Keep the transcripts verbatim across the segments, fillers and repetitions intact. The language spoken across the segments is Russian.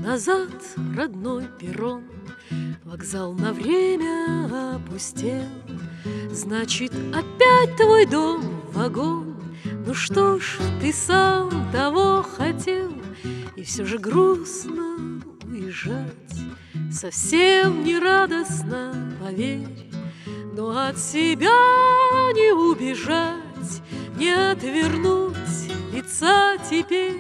назад родной перрон, вокзал на время опустел. Значит, опять твой дом, вагон. Ну что ж, ты сам того хотел, и все же грустно уезжать. Совсем не радостно, поверь, но от себя не убежать, не отвернуть лица теперь.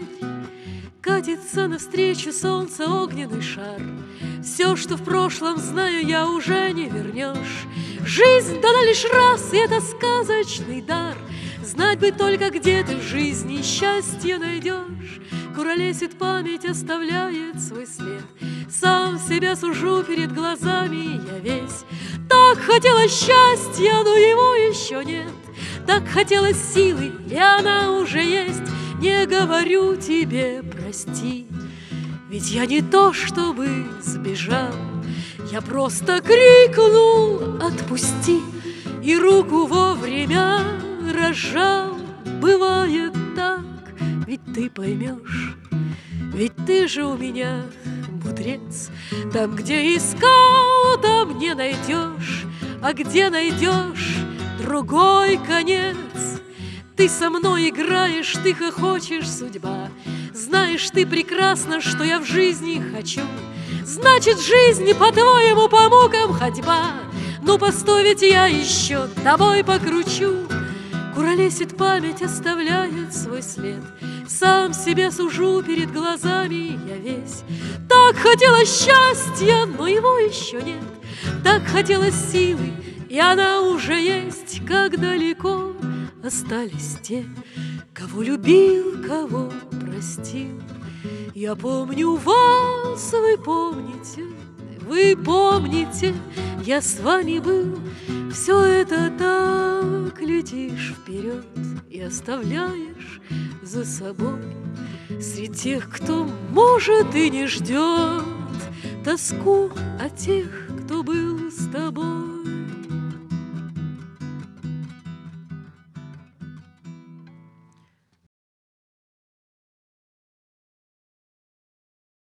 Катится навстречу солнце огненный шар. Все, что в прошлом знаю, я уже не вернешь. Жизнь дана лишь раз, и это сказочный дар. Знать бы только, где ты в жизни счастье найдешь. Куролесит память, оставляет свой след. Сам себя сужу перед глазами я весь. Так хотелось счастья, но его еще нет. Так хотелось силы, и она уже есть. Не говорю тебе прости, ведь я не то чтобы сбежал. Я просто крикнул отпусти и руку вовремя разжал. Бывает так, ведь ты поймешь, ведь ты же у меня мудрец. Там, где искал, там не найдешь, а где найдешь другой конец. Ты со мной играешь, ты хохочешь, судьба. Знаешь ты прекрасно, что я в жизни хочу. Значит, жизнь, по-твоему, по мукам ходьба. Ну, постой, ведь я еще тобой покручу. Куролесит память, оставляет свой след. Сам себя сужу перед глазами я весь. Так хотелось счастья, но его еще нет. Так хотелось силы, и она уже есть. Как далеко остались те, кого любил, кого простил. Я помню вас, вы помните, вы помните, я с вами был. Все это так летишь вперед и оставляешь за собой. Среди тех, кто может и не ждет, тоску о тех, кто был с тобой.